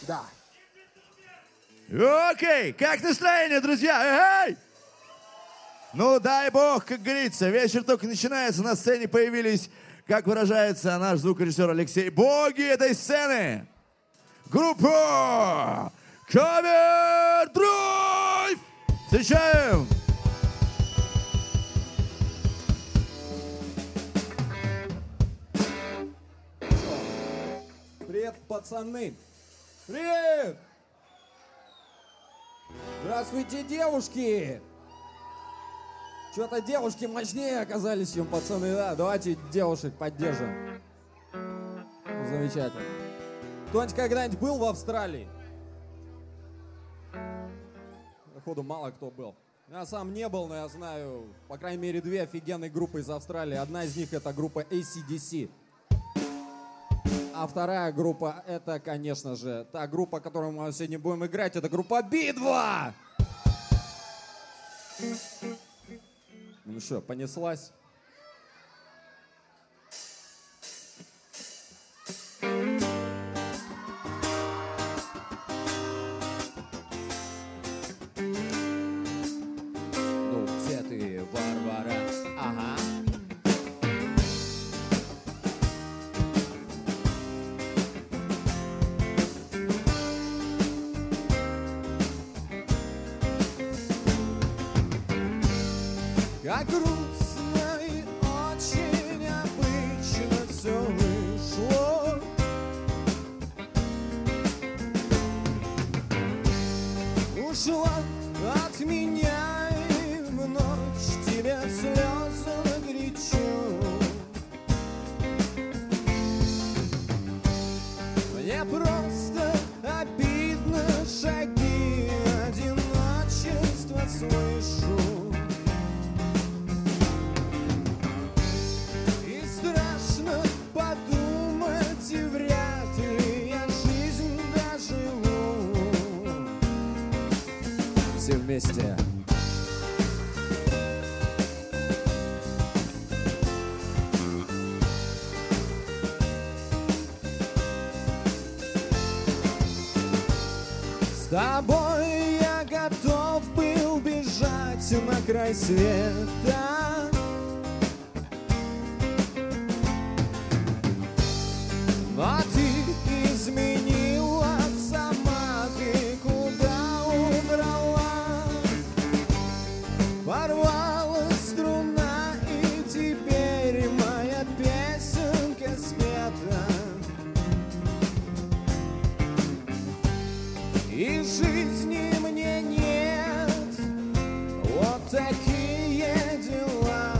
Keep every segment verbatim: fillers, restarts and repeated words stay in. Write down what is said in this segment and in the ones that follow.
Да. Окей, как настроение, друзья? Эй! Ну, дай бог, как говорится, вечер только начинается, на сцене появились, как выражается наш звукорежиссер Алексей, боги этой сцены. Группа Cover Drive! Встречаем! Привет, пацаны! Привет! Здравствуйте, девушки! Что-то девушки мощнее оказались, чем пацаны, да? Давайте девушек поддержим. Ну, замечательно. Кто-нибудь когда-нибудь был в Австралии? Походу, мало кто был. Я сам не был, но я знаю, по крайней мере, две офигенные группы из Австралии. Одна из них — это группа эй си ди си. А вторая группа — это, конечно же, та группа, которую мы сегодня будем играть. Это группа би два! Ну что, понеслась? Ну где ты, Варвара? Ага. Как грустно и очень обычно все вышло. Ушла от меня и в ночь тебе слезы нагорячу. Мне просто обидно, шаги одиночества слышу. Подумать, и вряд ли я жизнь доживу. Все вместе. С тобой я готов был бежать на край света. А ты изменила, сама ты куда убрала? Порвала струна, и теперь моя песенка спета. И жизни мне нет, вот такие дела.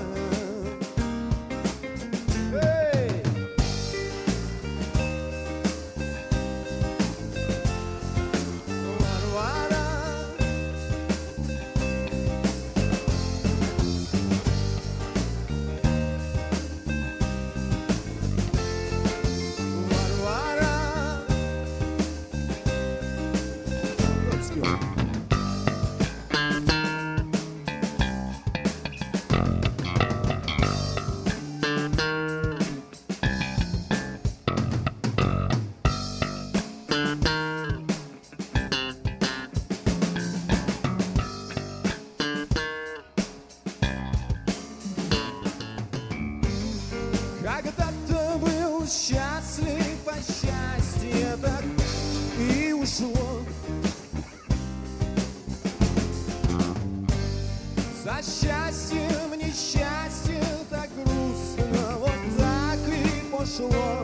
Когда-то был счастлив, а счастье так и ушло. За счастьем несчастье так грустно, вот так и пошло.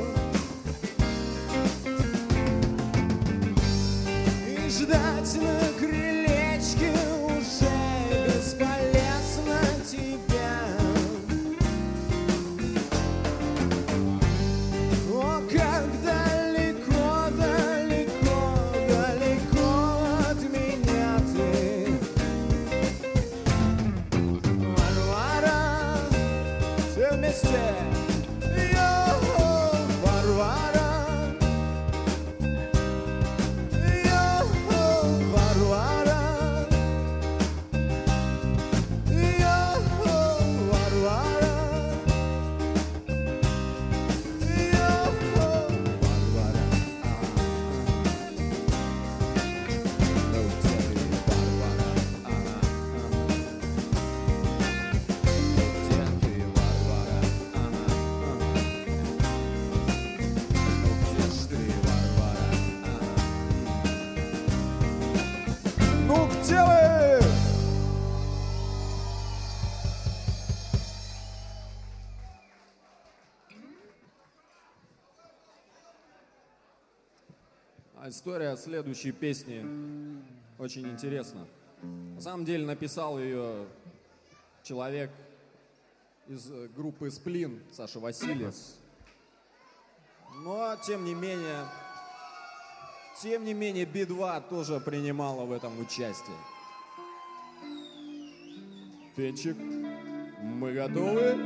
И ждать на крылечке уже бесполезно тебя. О, как далеко, далеко, далеко от меня ты, Варвара, все вместе. Йо-хо, Варвара, йо-хо, А история следующей песни очень интересна. На самом деле написал ее человек из группы «Сплин», Саша Васильев. Но, тем не менее, тем не менее, Би два тоже принимала в этом участие. Пенчик, мы готовы?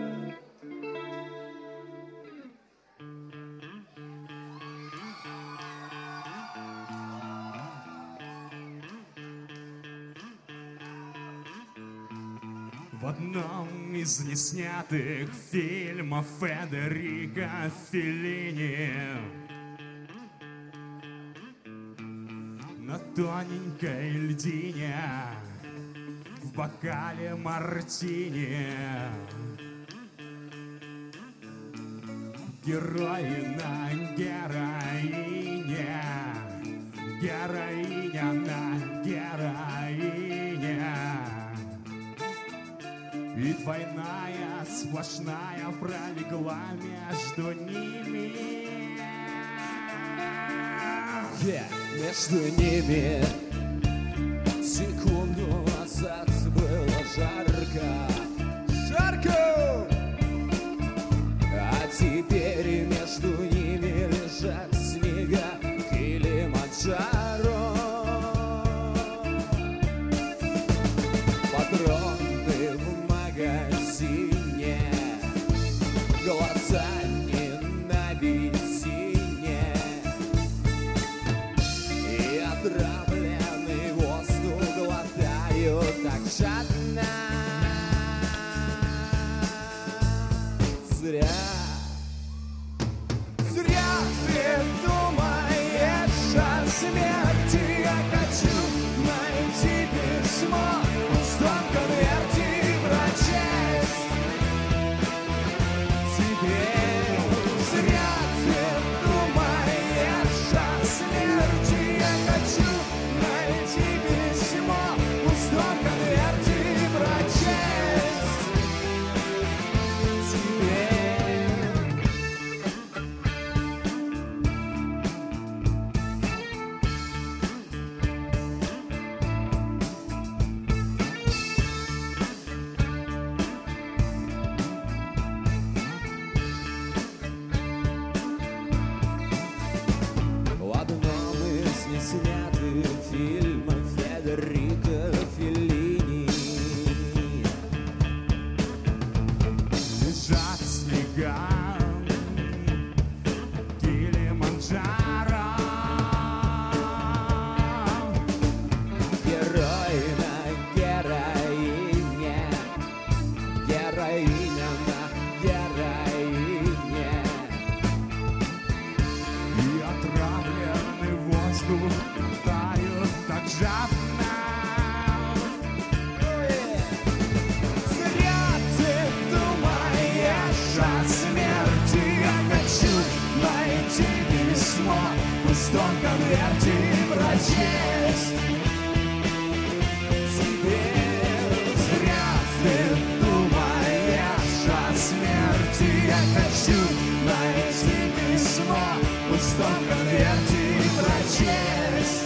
В одном из неснятых фильмов Федерико Феллини на тоненькой льдине в бокале мартини герои на героине, героиня на героине. И двойная сплошная пролегла между ними. Yeah. Между ними секунду назад было жарко, жарко, а теперь между ними лежат снега Килиманджаро. Патроны в магазине, глаза не на бензине, и отравленный воздух глотаю так жадно. Зря, зря ты думаешь о смерти. Я хочу найти письмо в том конверте прочесть. Теперь зря ты думаешь о смерти. Я хочу найти письмо в том конверте прочесть. Теперь в одном из неснятых фильмов Федерико Феллини Лежат снега Килиманджаро. герой на героине, героиня на героине. И отравленный воздух тает так жадно. Зря ты думаешь о смерти. Я хочу найти письмо в пустом конверте прочесть. Теперь зря ты думаешь о смерти. Я хочу найти письмо в пустом конверте прочесть.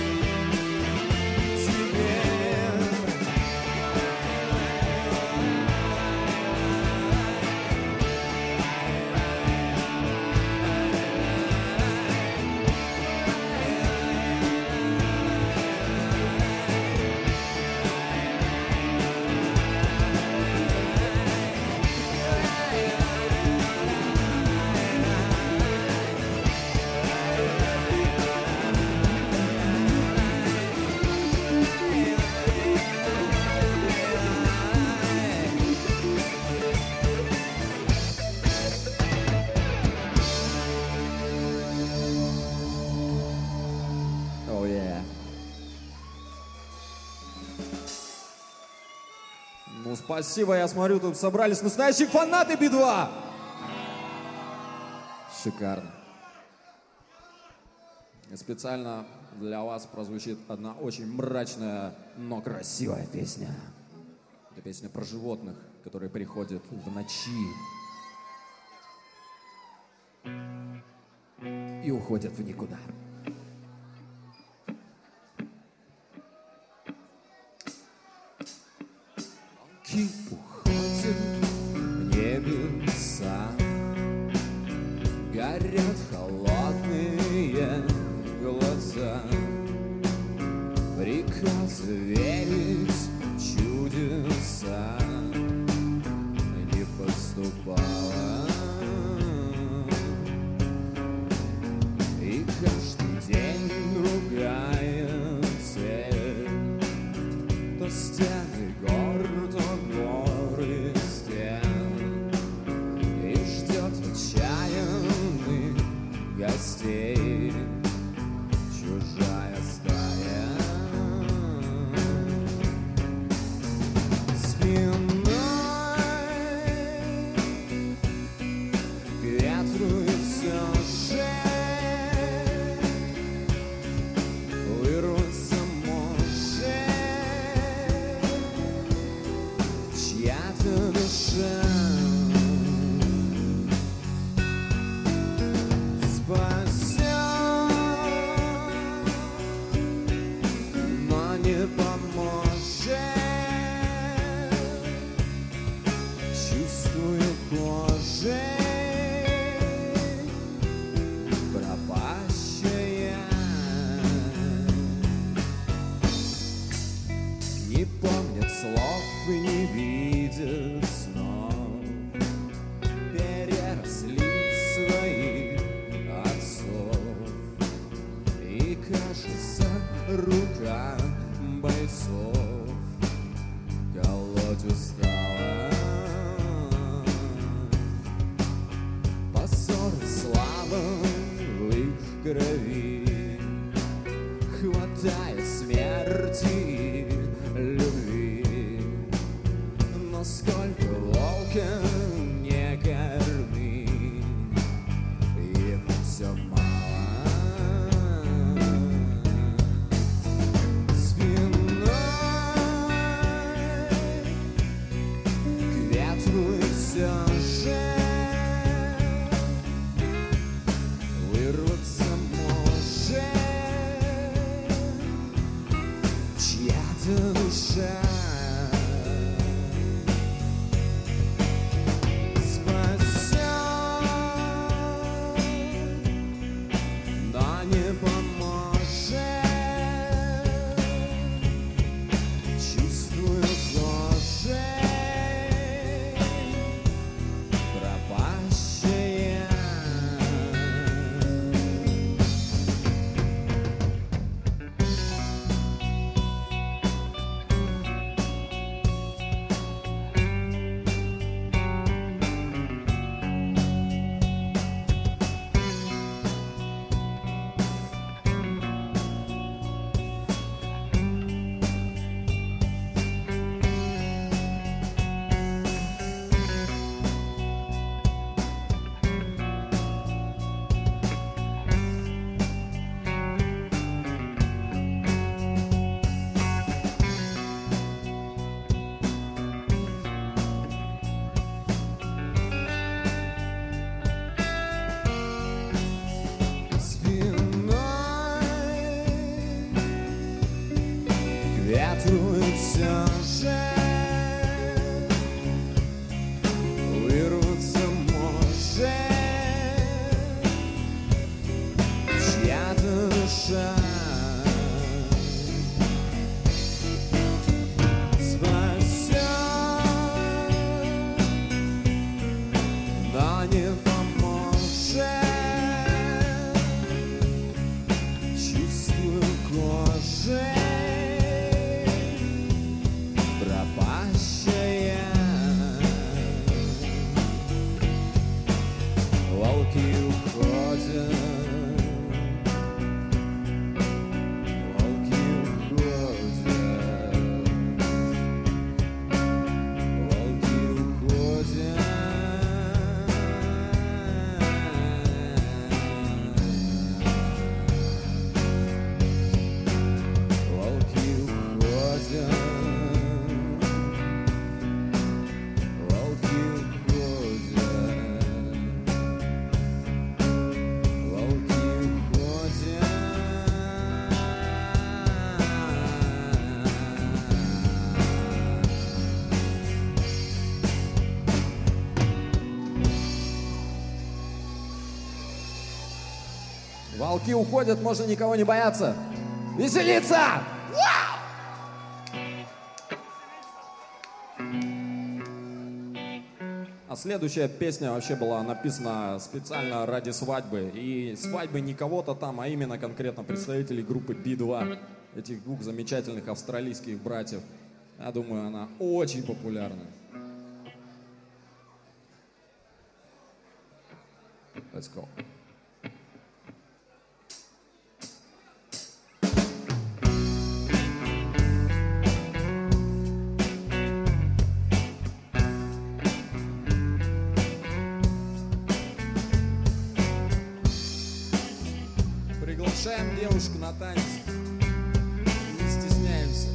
Oh yeah. Ну, спасибо, я смотрю, тут собрались настоящие фанаты Би два. Шикарно. И специально для вас прозвучит одна очень мрачная, но красивая песня. Это песня про животных, которые приходят в ночи и уходят в никуда. Звуки уходят в небеса, горят холодные глаза. Приказ верить в чудеса не поступало. И каждый день другая цель. То стены гор, то горы стен. И ждет отчаянных гостей чужая стая. Спиной к ветру и все же вырваться может чья-то душа. Спасет, но не поможет. Чувствую кожей пропащая. Не помнят слов и не видят снов. Переросли своих отцов. И кажется, рука бойцов колоть устала. Позор и слава в их крови. Хватает смерти и любви. Но сколько волка не корми, ему все мало. Спиной к ветру и все же вырваться может чья-то душа. Спасет, но не поможет. Чувствую кожей пропащая. Волки уходят, можно никого не бояться. Веселиться! А следующая песня вообще была написана специально ради свадьбы. И свадьбы не кого-то там, а именно конкретно представителей группы би два. Этих двух замечательных австралийских братьев. Я думаю, она очень популярна. Let's go. Приглашаем девушку на танец. Не стесняемся.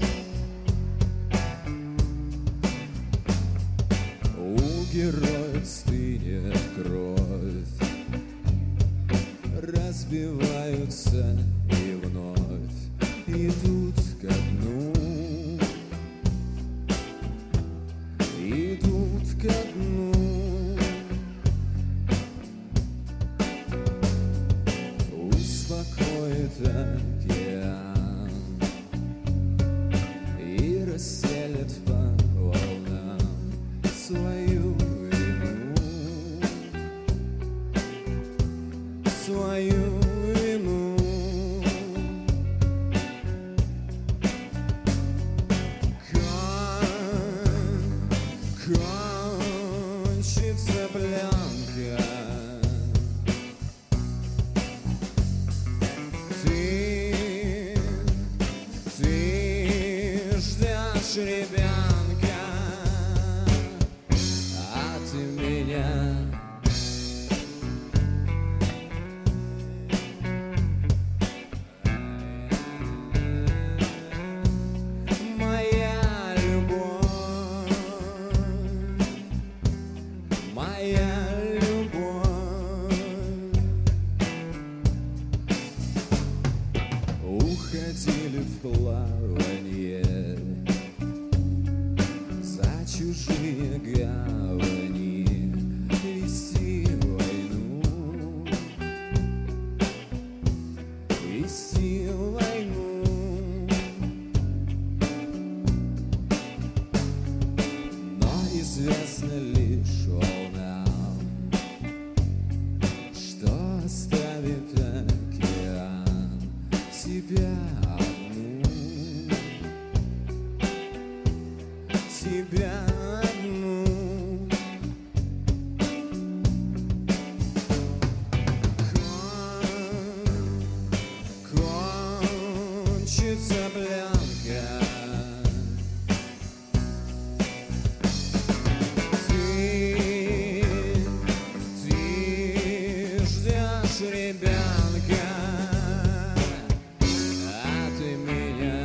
У героев стынет кровь, разбиваются и вновь идут ко дну, идут ко дну. Успокоит океан и расселит по волнам свою вину, свою вину. Кон, кончится пленка. Ты, ты ждешь ребенка, а ты меня. Моя любовь, моя любовь. Уходили в плаванье за чужие гавани, вести войну, вести войну. Но известно лишь волнам, что оставит океан тебя одну, тебя одну. Кон, кончится пленка. Ты, ты ждешь ребенка, а ты меня.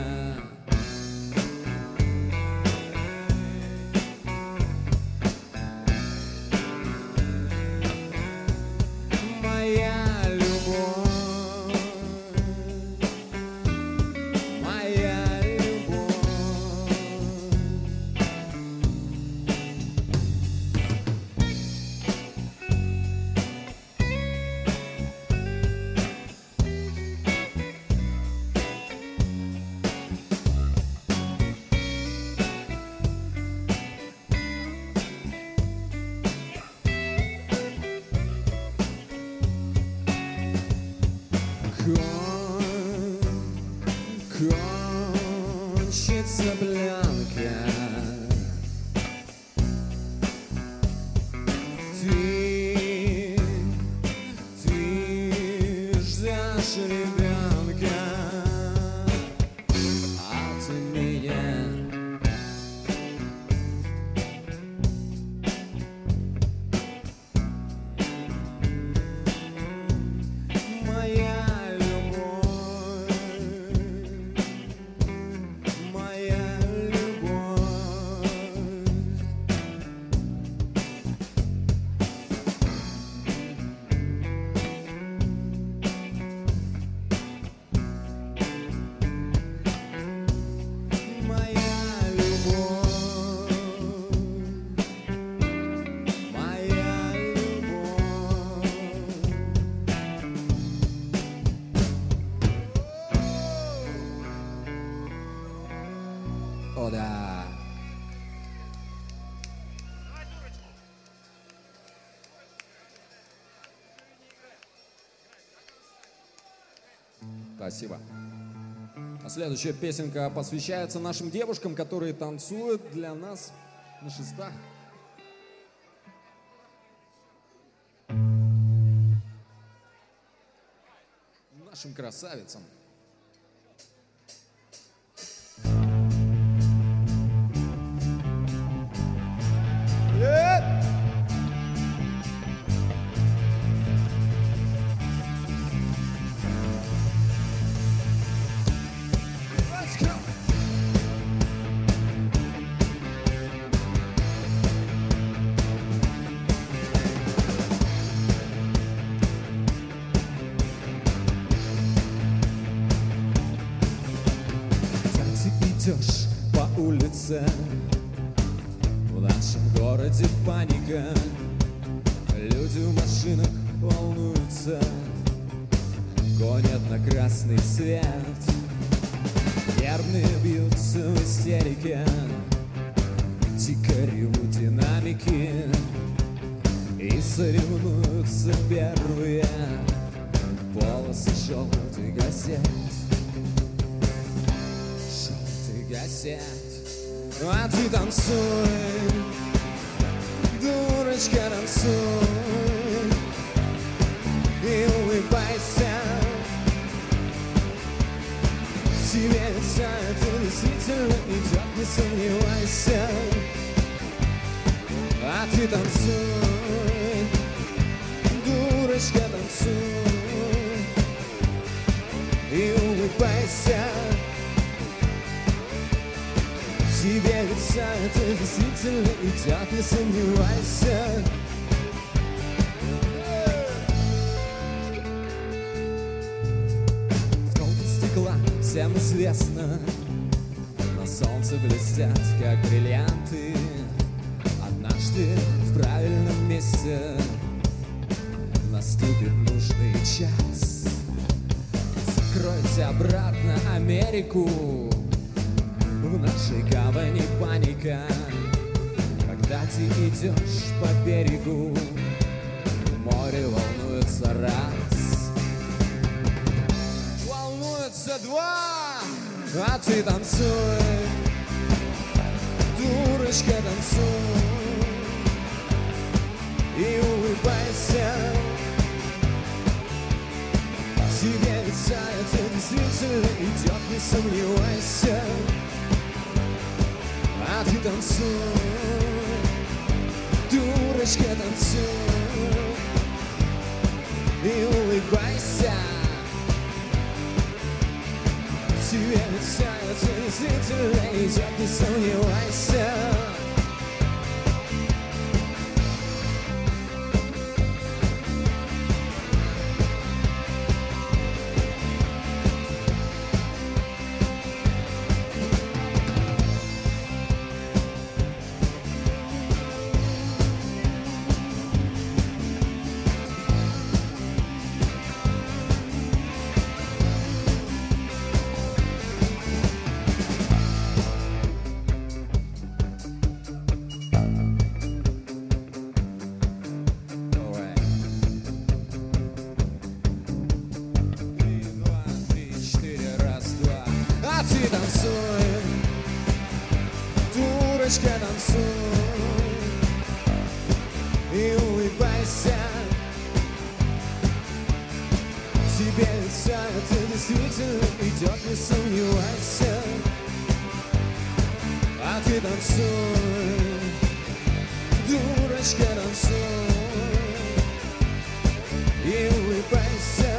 Моя любовь, моя любовь. Кон, кончится пленка. Ты, ты ждешь ребенка, а ты меня. Моя любовь, моя любовь. О, да. Спасибо. А следующая песенка посвящается нашим девушкам, которые танцуют для нас на шестах. Нашим красавицам. Идешь по улице, в нашем городе паника, люди в машинах волнуются, гонят на красный свет, нервные бьются в истерике, дико ревут динамики и соревнуются первые полосы желтых газет. Газет. А ты танцуй, дурочка, танцуй и улыбайся. Тебе лица это действительно идет, не сомневайся. А ты танцуй, дурочка, танцуй и улыбайся. Тебе лица это действительно идет, не сомневайся. Сколько стекла всем известно, на солнце блестят, как бриллианты. Однажды в правильном месте наступит нужный час. Закройте обратно Америку. В нашей гавани паника, когда ты идешь по берегу, море волнуется раз, волнуется два, а ты танцуй, дурочка, танцуй и улыбайся. Тебе лица это действительно идет, не сомневайся. А ты танцуй, дурочка, танцуй и улыбайся. Тебе лица это действительно идет, не сомневайся. Дурочка, танцуй и улыбайся. Тебе лица это действительно идет, не сомневайся. А ты танцуй, дурочка, танцуй и улыбайся.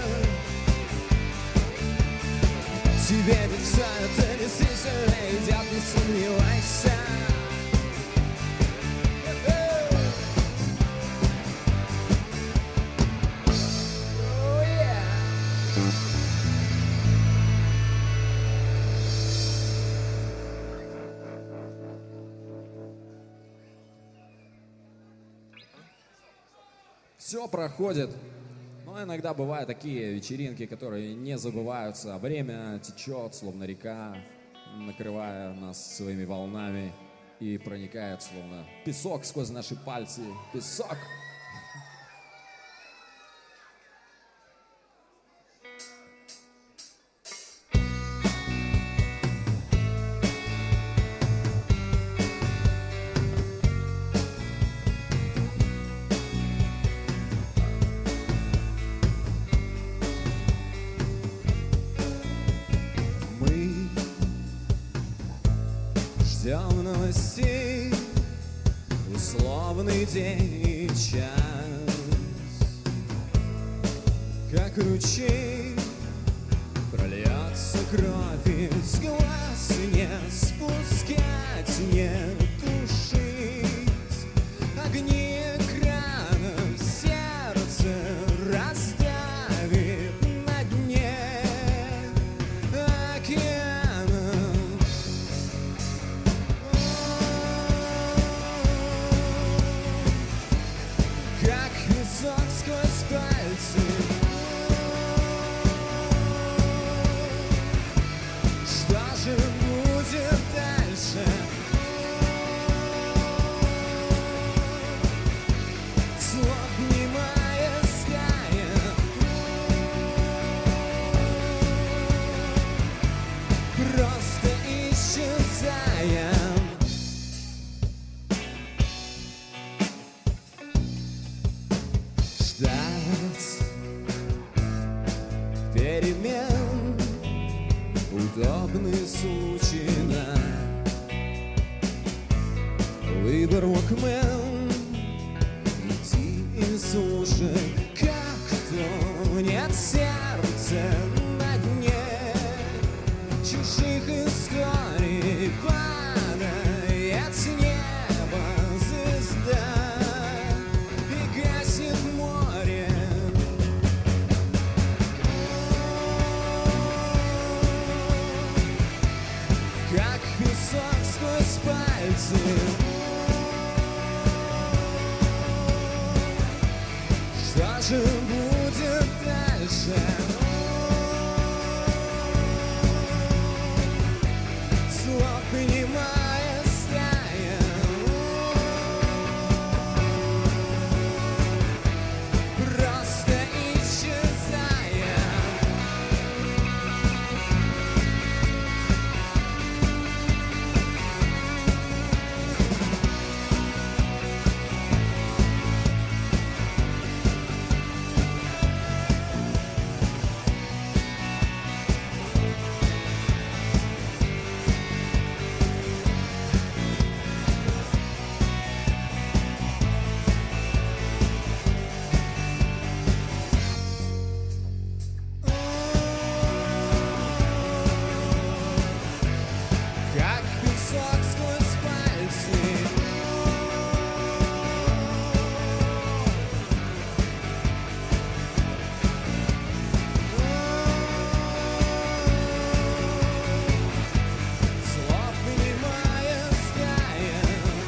Тебе лица это действительно идет, не сомневайся. Все проходит, но иногда бывают такие вечеринки, которые не забываются. Время течет, словно река. накрывая нас своими волнами и проникает, словно песок сквозь наши пальцы. Песок! Ждем новостей, условный день и час, как ручей прольется кровь из глаз, не спускать, не тушить огни экранов, сердце расставит на дне океана. Как песок сквозь пальцы, что же будет дальше? Слов немая стая, просто исчезаем. Ждать перемен, удобный случай на выбор Walkman. Иди и слушай, как тонет сердце на дне чужих историй, падает с неба звезда и гасит море. Как песок сквозь пальцы, что же будет дальше? Слов понимая стая, просто исчезая. Как песок сквозь пальцы, слов понимая стая,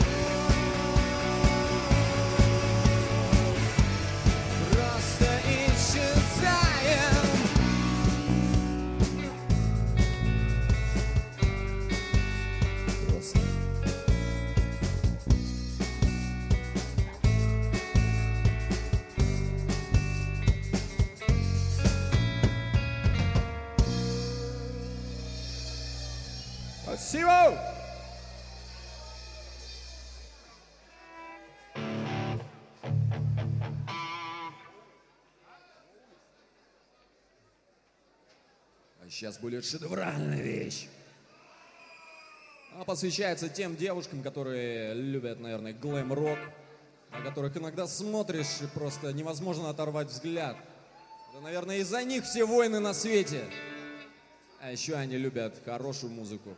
просто исчезаем. Просто. Спасибо! А сейчас будет шедевральная вещь. Она посвящается тем девушкам, которые любят, наверное, глэм-рок, на которых иногда смотришь и просто невозможно оторвать взгляд. Это, наверное, из-за них все войны на свете. А еще они любят хорошую музыку.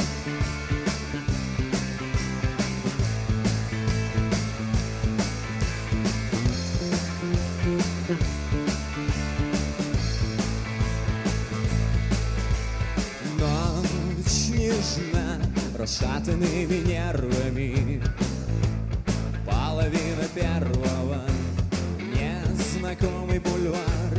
Thank расшатанными нервами. Половина первого, незнакомый бульвар.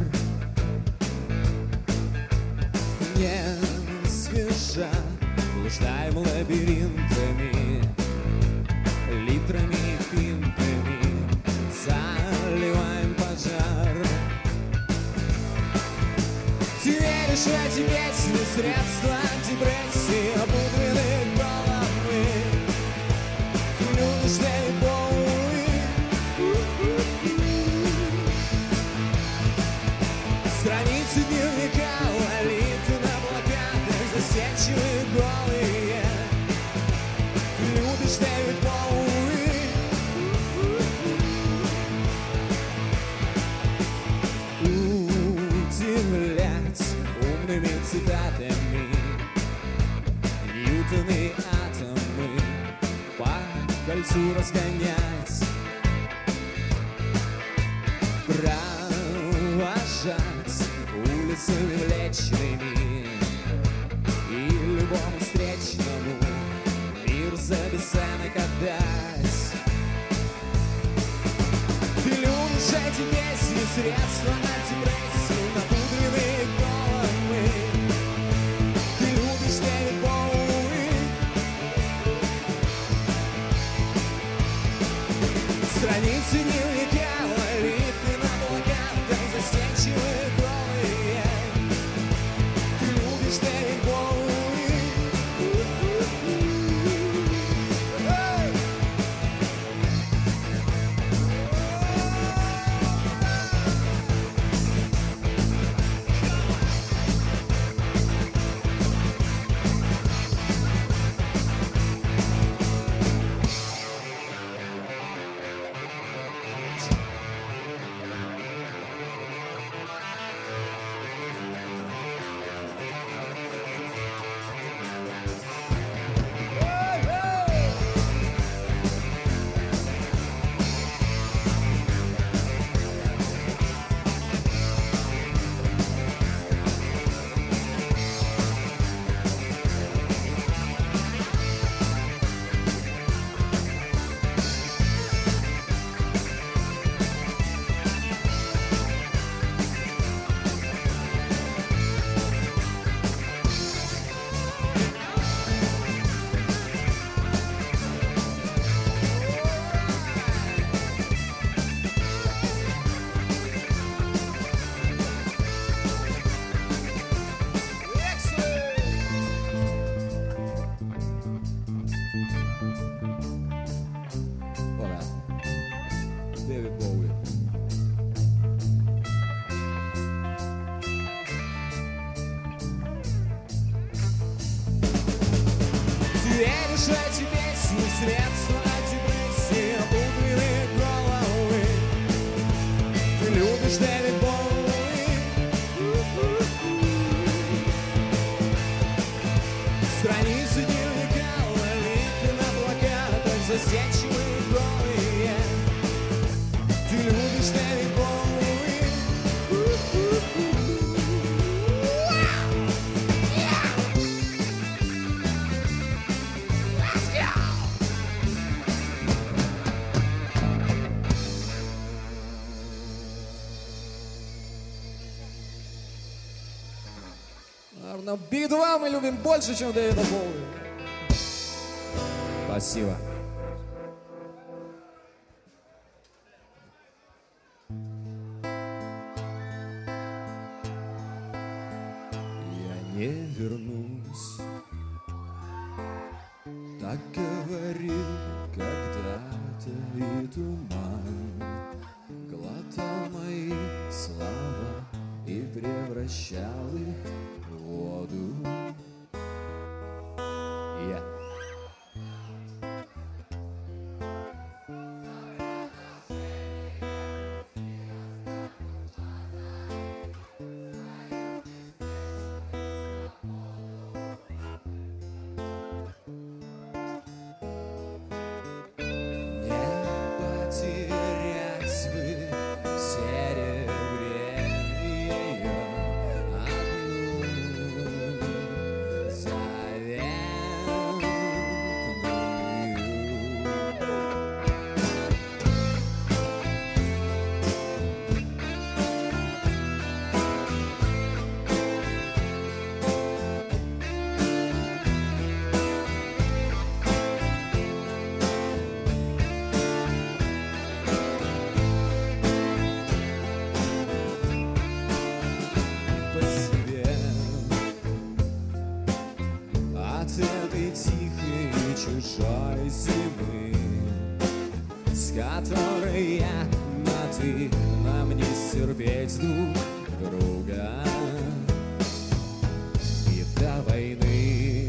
Не спеша блуждаем лабиринтами, литрами и пинтами заливаем пожар. Ты веришь в эти песни, средства депрессии, обугленные головы. Ты любишь Дэвид Боуи. Страницы дневника литы на плакатах, застенчивые голые. Ты любишь Дэвид Боуи. Удивлять умными цитатами Ньютон и атомы по кольцу разгонять, провожать улицами млечными и любому встречному мир за бесценок отдать. Ты любишь эти песни, средства от депрессии, напудренные головы. Ты любишь Дэвид Боуи. Страницы дневника литы на плакатах, застенчивые голые. Ты любишь Дэвид Боуи. Пора. Дэвид Боуи. Ты веришь в эти песни, средства от депрессии, обугленные головы. Ты любишь Дэвид Боуи. Страницы дневника литы на плакатах, застенчивые голые. Ты любишь Дэвид Боуи. Наверное, Би два мы любим больше, чем Дэвида Боуи. Спасибо. Я не вернусь, так говорил когда-то, и туман глотал мои слова и превращал их в воду. Я с которой я на ты, нам не стерпеть друг друга. И до войны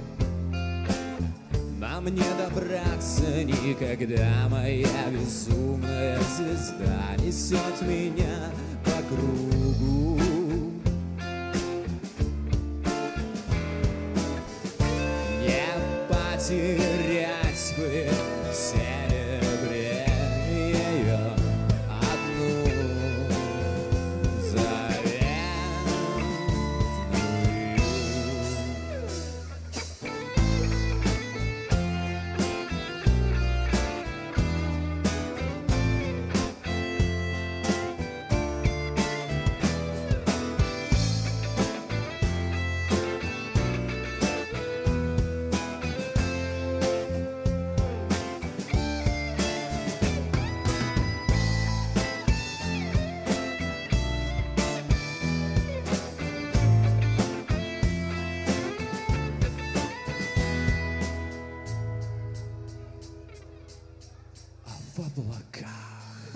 нам не добраться никогда. Моя безумная звезда несет меня по кругу. Не потерять бы в серебре ее одну заветную. В облаках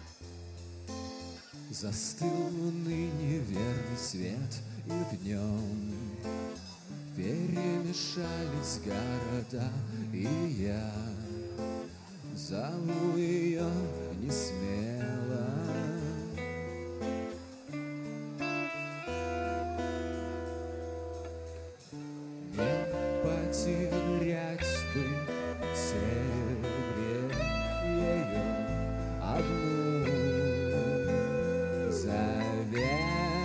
застыл ныне верный свет, и в нем перемешались города, и я зову ее не смело. Не потерять бы в серебре ее одну заветную.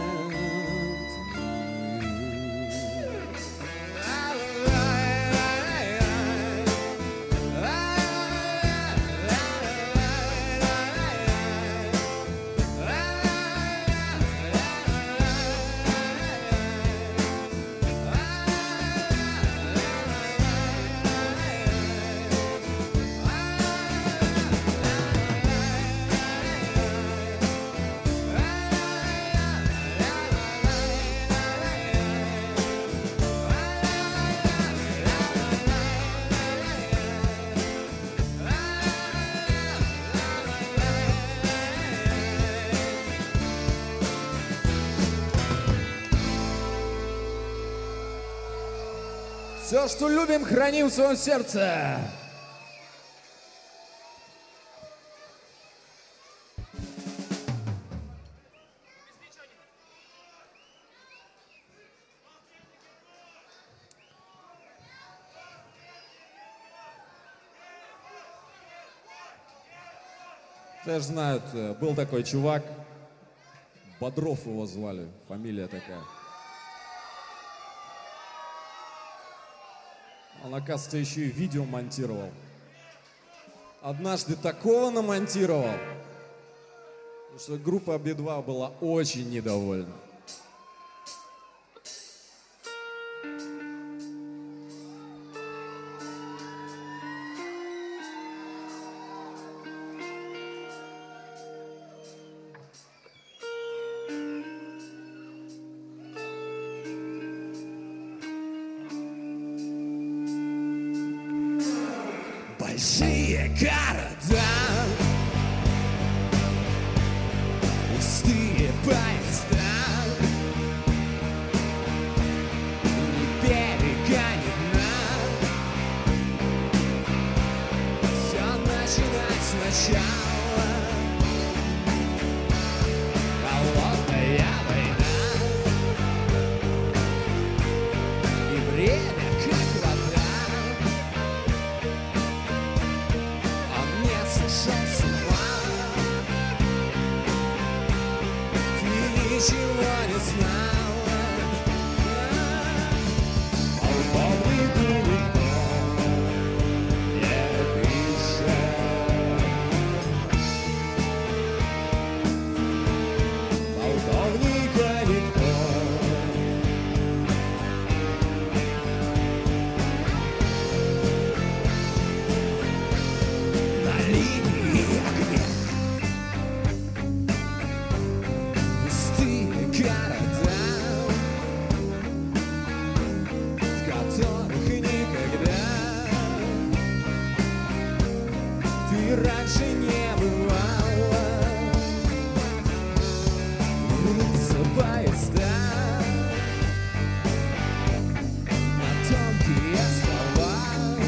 Все, что любим, храним в своем сердце. Все же знают, был такой чувак, Бодров его звали, фамилия такая. Он, оказывается, еще и видео монтировал. Однажды такого намонтировал, что группа Би два была очень недовольна. Большие города, пустые поезда, ни берега, ни дна. Все начинать сначала. Холодная война, и время как вода. Сошел с ума, ты ничего не знала. Полковник никто не пишет, раньше не бывало. Вернутся поезда на тонкие слова.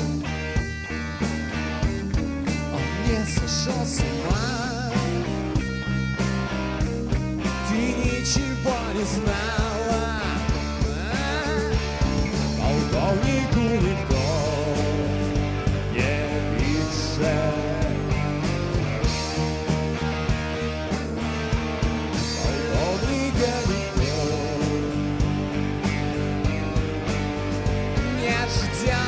Он не сошел с ума. Ты ничего не знала. Полковнику никто не пишет. Полковника никто не ждет.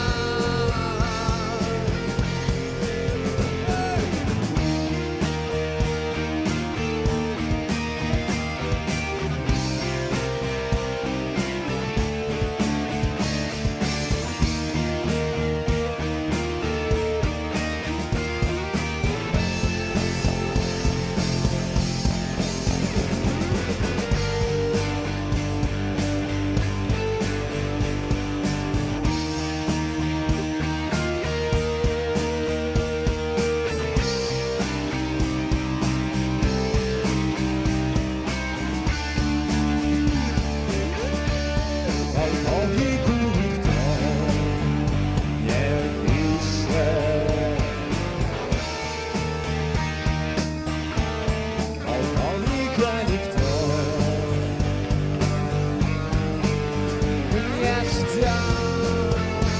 Полковнику никто не пишет. Полковника никто не ждет.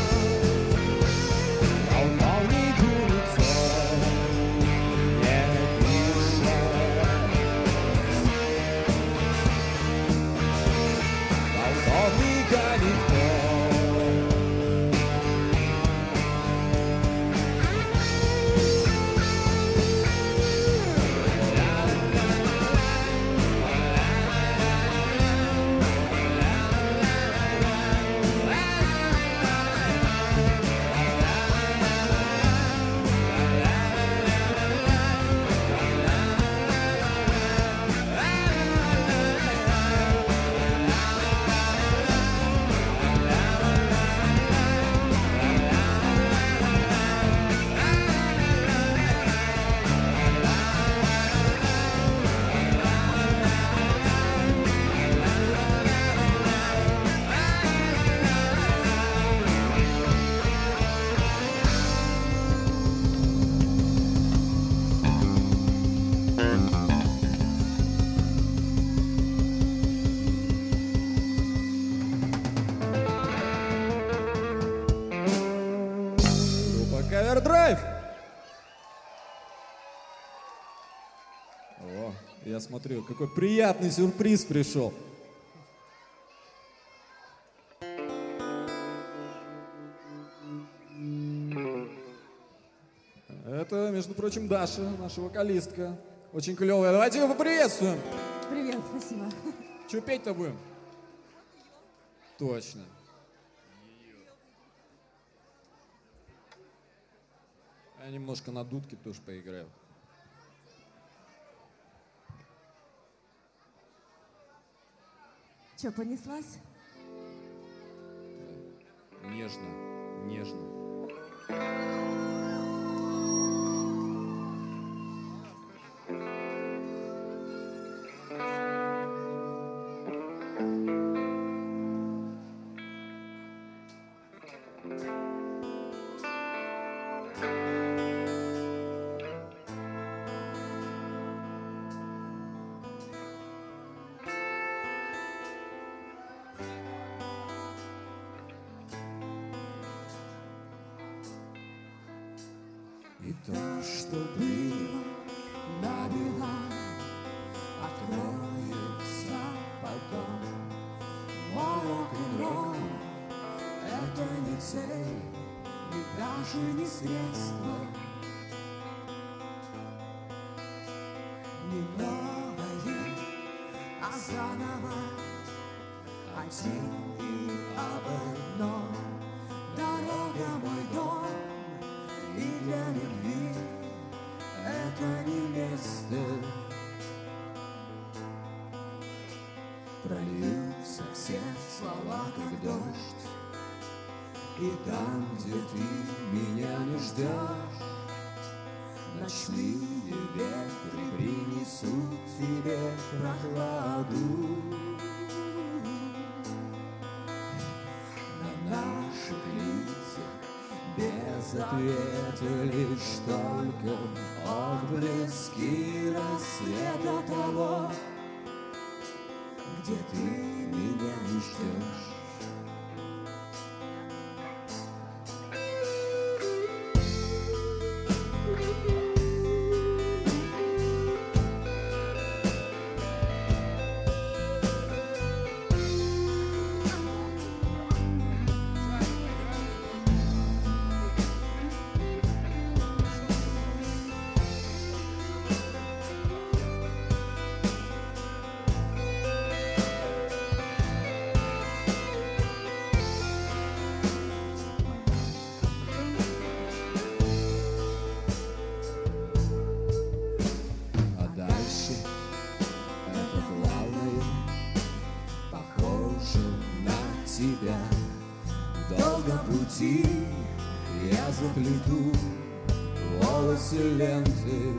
Полковнику никто не пишет. Полковника никто. Группа Кавердрайв. О, я смотрю, какой приятный сюрприз пришел. Это, между прочим, Даша, наша вокалистка. Очень клевая. Давайте ее поприветствуем. Привет, спасибо. Че петь-то будем? Точно. Я немножко на дудке тоже поиграю. Че, понеслась? Нежно, нежно. И то, что было на бела, откроется потом. Мой рок-н-ролл — это не цель и даже не средство. Не новое, а заново, один и об одном. Дорога — мой дом, и для любви это не место. Прольются все слова, как дождь, и там, где ты меня не ждешь, на Ночные ветры принесут тебе прохладу. На наших лицах без ответа лишь только отблески рассвета того, где ты меня не ждешь. В долгом пути я заплету волосы ленты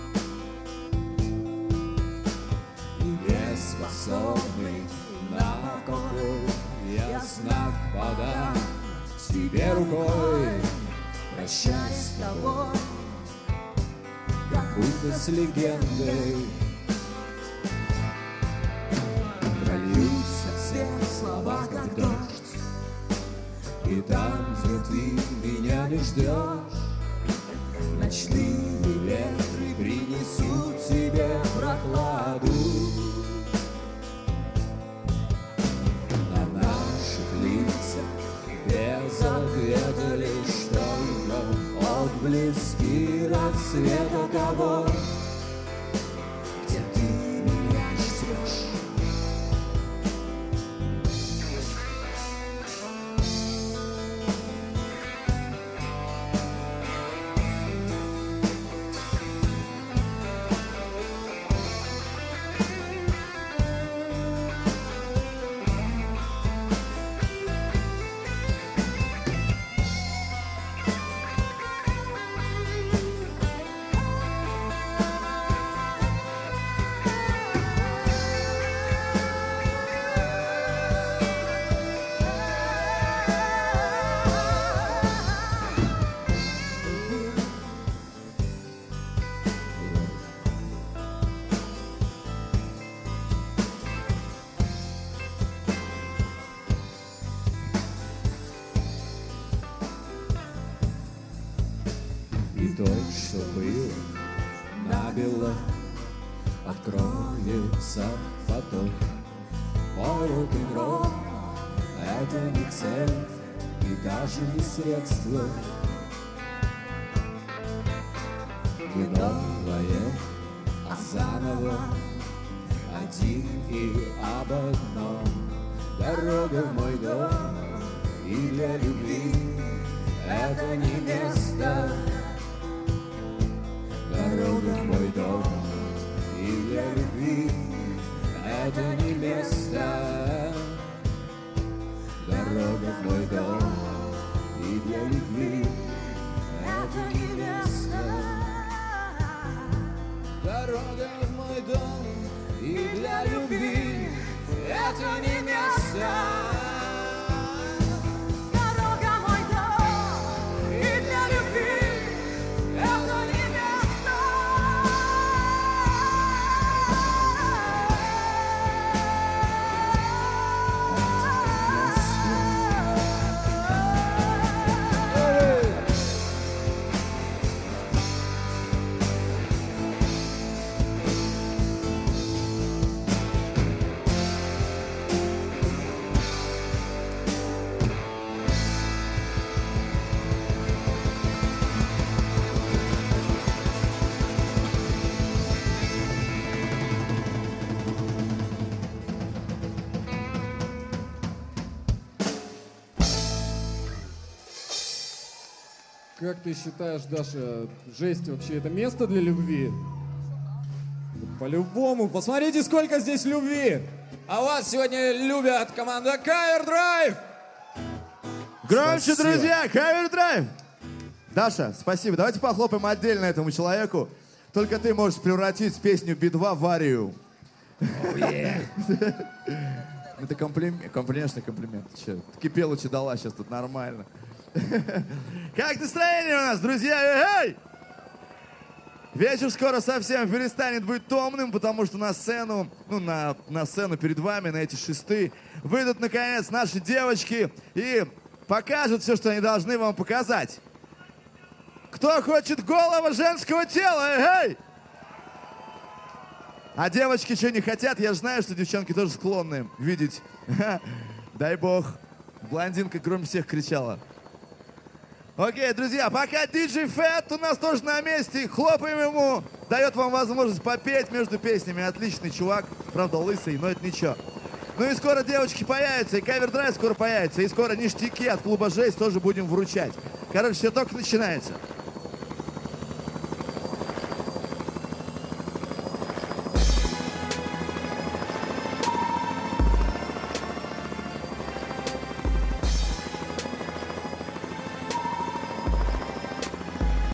и неспособный на покой я знак подам тебе рукой. Прощай с тобой, как будто с легендой. Прольются все слова, как дождь. И там, где ты меня не ждешь, ночные ветры принесут тебе прохладу. На наших лицах без ответа лишь только отблески рассвета того, где ты меня ждешь. И той, что было набело, откроется поток. Мой рок-н-ролл — это не цель и даже не средство. Не новое, а заново, один и об одном. Дорога в мой дом и для любви это не место. Дорога в мой дом и для любви это не место. Дорога в мой дом и для любви это не место. Дорога в мой дом и для любви это не место. Как ты считаешь, Даша, жесть вообще это место для любви? По-любому. Посмотрите, сколько здесь любви. А вас сегодня любят команда Cover Drive. Громче, Спасибо. друзья, Cover Drive. Даша, спасибо. Давайте похлопаем отдельно этому человеку. Только ты можешь превратить песню Би два в арию. Oh, yeah. Это комплимент, конечно, комплимент. Че, Кипелыча дала сейчас тут нормально. Как настроение у нас, друзья? Эй! Вечер скоро совсем перестанет быть томным, потому что на сцену, ну, на, на сцену перед вами, на эти шесты, выйдут, наконец, наши девочки и покажут все, что они должны вам показать. Кто хочет голого женского тела? Эй! А девочки что не хотят? Я же знаю, что девчонки тоже склонны видеть. Дай бог. Блондинка громче всех кричала. Окей, друзья, пока диджей Фэт у нас тоже на месте. Хлопаем ему. Дает вам возможность попеть между песнями. Отличный чувак. Правда, лысый, но это ничего. Ну и скоро девочки появятся, и кавер-драйв скоро появится, и скоро ништяки от клуба «Жесть» тоже будем вручать. Короче, все только начинается.